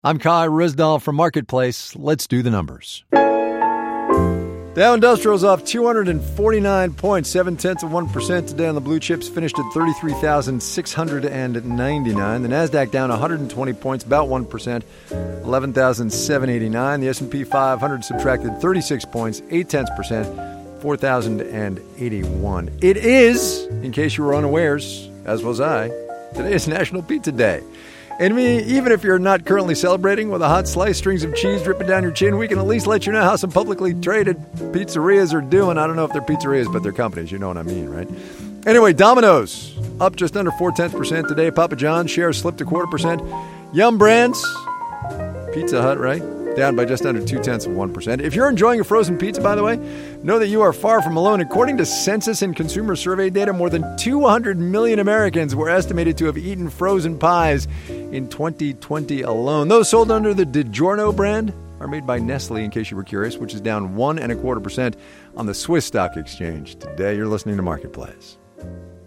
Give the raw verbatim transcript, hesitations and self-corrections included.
I'm Kai Rizdal from Marketplace. Let's do the numbers. Dow Industrial's off two hundred forty-nine points, seven tenths of one percent today on the blue chips, finished at thirty-three thousand six hundred ninety-nine. The Nasdaq down one hundred twenty points, about one percent, eleven thousand seven hundred eighty-nine. The S and P five hundred subtracted thirty-six points, eight tenths percent, four thousand eighty-one. It is, in case you were unawares, as was I, today is National Pizza Day. And me, even if you're not currently celebrating with a hot slice, strings of cheese dripping down your chin, we can at least let you know how some publicly traded pizzerias are doing. I don't know if they're pizzerias, but they're companies. You know what I mean, right? Anyway, Domino's up just under four tenths percent today. Papa John's shares slipped a quarter percent. Yum Brands, Pizza Hut, right? Down by just under two tenths of one percent. If you're enjoying a frozen pizza, by the way, know that you are far from alone. According to Census and Consumer Survey data, more than two hundred million Americans were estimated to have eaten frozen pies in twenty twenty alone. Those sold under the DiGiorno brand are made by Nestle, in case you were curious, which is down one and a quarter percent on the Swiss Stock Exchange. Today, you're listening to Marketplace.